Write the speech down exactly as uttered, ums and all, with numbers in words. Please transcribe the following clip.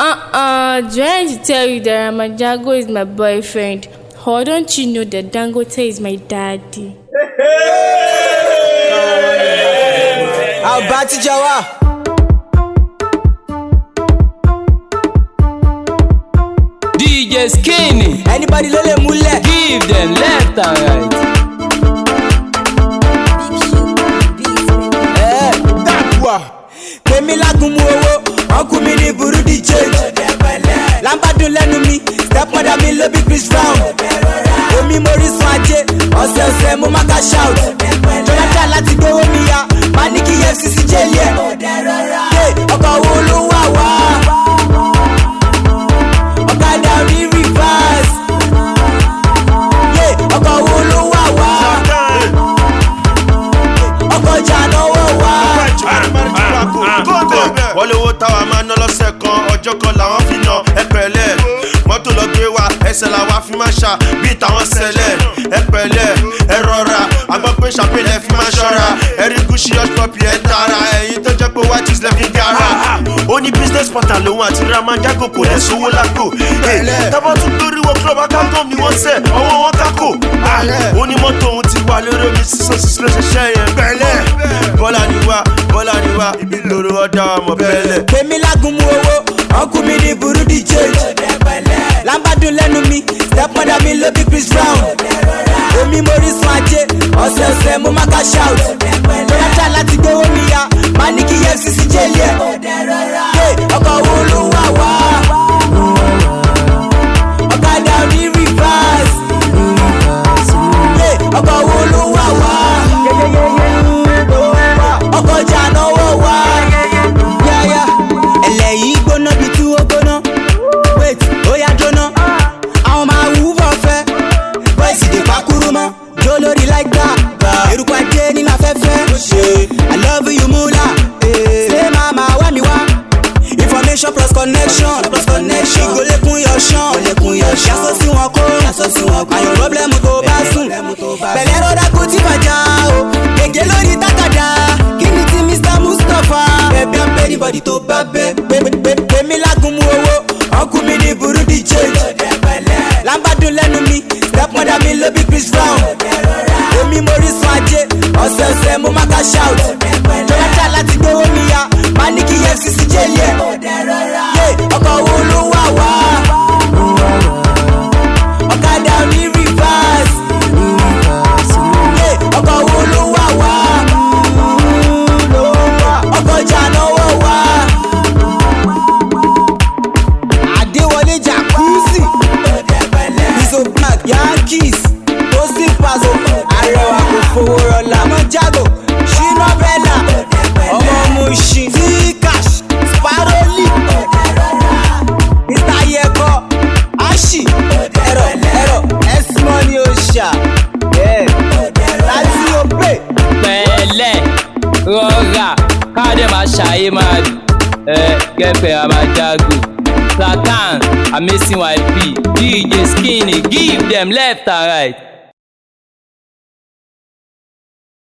Uh-uh, trying to tell you that Ramajago is my boyfriend. Or don't you know that Dangote is my daddy? How about Jawa? D J Skinny. Anybody lole mule? Give them left and right. Eh, Dakwa. Kemi lagun mu owo, uncle mi ni buru di change. Lambadun lẹ́nu mi, stepmother mi lo big Chris Brown. Omi mori sun ajé, ọ̀sẹ̀ ọ̀sẹ̀ mo máa cash out. Jonathan láti gbówó mi ya, máa ní kí E F C C jẹ́lì ẹ̀. Ọkọ̀ wo ló wà wá? Ọ̀kadà rí reverse. Ọkọ̀ wo ló wà wá? Ọkọ̀ jà náwó wá. Wọ́n lówó táwa máa ná lọ́sẹ̀ kan, ọjọ́ kan làwọn fi ná ẹ pẹ̀lẹ́. Mọ́tò lọ gbé wa, ẹsẹ̀ làwa fi máa ṣá bíi tàwọn sẹlẹ̀. Ẹ pẹ̀lẹ́, ẹ rọra, àgbọ̀ pé ṣàpèlẹ̀ fi máa ṣọ́ra. Ẹ̀rí Gucci hush puppy ẹ̀ tara, ẹ̀yin tó jẹ́ pé white is left in gara. Ó ní business partner lòun àti Ramajago kò lẹ̀ sówó lágbo. Tábọ̀ tún lórí wọ club akágọ́m ni wọ́n sẹ̀, ọwọ́ wọn kákò. Ó ní mọ́tò òun ti wà lórí omi sísan sísan ṣẹṣẹ yẹn pẹ̀lẹ́. Bọ́lá ni wá, Bọ́lá ni wá, ibi lóru ọ̀dà ọmọ bẹ́lẹ̀. Kemi lagun mu owó, uncle mi ni buru di change. Lambadun lẹ́nu mi, stepmother mi lo big Chris Brown. Omi mori sun ajé, ọ̀sẹ̀ ọ̀sẹ̀ mo máa cash out. Jonathan láti gbówó mi ya, máa ní kí E F C C jẹ́lì ẹ̀. Ọkọ̀ wo ló wà wá? Ọ̀kadà rí reverse. Ọkọ̀ wo ló wà wá? Ọkọ̀ jà náwó wá. Ẹlẹ́ yìí gbóná bí tú ó gbóná. Wait, ó yá jóná. Àwọn máa wúvọ̀ fẹ́. Bọ́ìsì dè pákúrú mọ́. Jó lórí like that. Eruku ajé nínú afẹ́fẹ́. I love you mula. Ṣé màmá wá mi wá? Information plus connection. Plus connection. Ìgò lékún yọ ṣán. Lékún yọ ṣán. Yàtọ̀ sí wọn kó. Yàtọ̀ sí wọn kó. Àyàn pọ́blẹ́mù tó bá sùn. Pẹ̀lẹ́ rọ́dà kú tí fàjà o. Gègé lórí tákàdá. Kí ni ti Mister Mustapha? Bẹ̀bí à ń pẹ́ anybody tó bá bẹ́. Kemi lagun mu owó, uncle mi ni buru di change. Lambadun lẹ́nu mi, stepmother mi lo big Chris Brown. Omi mori sun ajé, ọ̀sẹ̀ ọ̀sẹ̀ mo máa cash out. Jonathan láti gbówó mi ya, máa ní kí E F C C jẹ́lì ẹ̀. Ọkọ̀ wo ló wà wá? Ọ̀kadà rí reverse. Ọkọ̀ wo ló wà wá? Ọkọ̀ jà náwó wá. Adéwọlé Jacuzzi, Iso Black Yankees, Tosi Paso, Arẹwà kò fowó rọlá. Ramajago, Shina Bella, ọmọ Mushin, T-Cash, Sparoli, Mister Yeko, Ashi, Ẹ̀rọ Ẹ̀rọ S-Money Osha, láti Ope. Pẹ̀lẹ́, rọra, káde máa ṣàyè máa rí. Ẹ kẹfẹ́ Ramajago. Satan, Amazing Y P, D J Skinny, give them left and right.